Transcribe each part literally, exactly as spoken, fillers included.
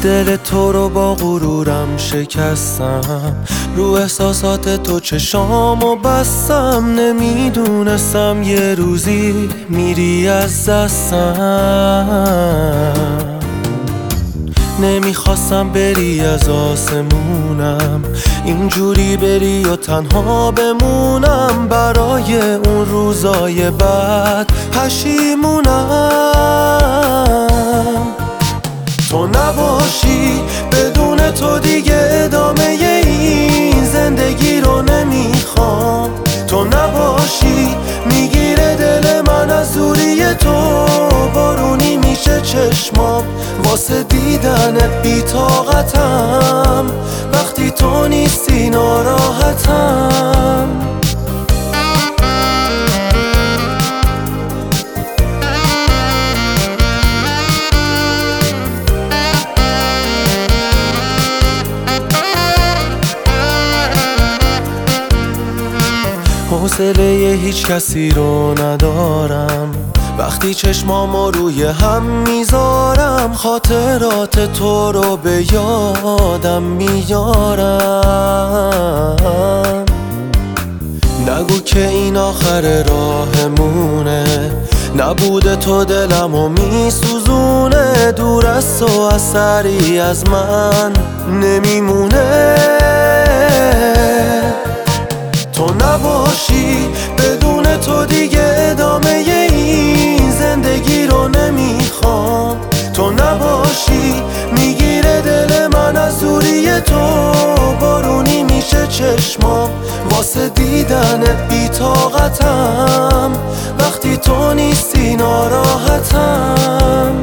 دل تو رو با غرورم شکستم، رو احساسات تو چشامو بستم. نمیدونستم یه روزی میری از دستم. نمیخواستم بری از آسمونم، اینجوری بری و تنها بمونم. برای اون روزای بعد پشیمونم. تو نباشی بدون تو دیگه ادامه این زندگی رو نمیخوام. تو نباشی میگیره دل من از دوری تو، بارونی میشه چشمام واسه دیدنت بی‌طاقتم. وقتی تو نیستی ناراحتم. حوصله هیچ کسی رو ندارم، وقتی چشمامو روی هم میذارم. خاطرات تو رو به یادم میارم. نگو که این آخر راهمونه، نبود تو دلمو میسوزونه. دور از تو اثری از من نمیمونه. تو نباشی بدون تو دیگه ادامه این زندگی رو نمیخوام. تو نباشی میگیره دل من از دوری تو، بارونی میشه چشمام واسه دیدنت بی‌طاقتم. وقتی تو نیستی ناراحتم.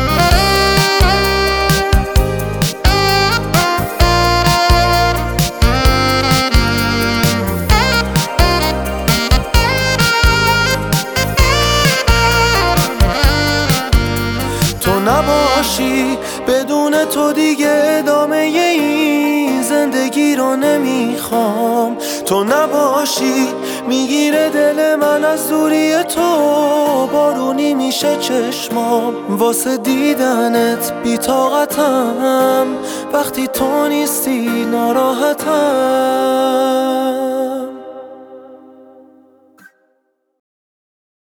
تو نباشی بدون تو دیگه ادامه این زندگی رو نمیخوام. تو نباشی میگیره دل من از دوری تو، بارونی میشه چشمام واسه دیدنت بی‌طاقتم. وقتی تو نیستی ناراحتم.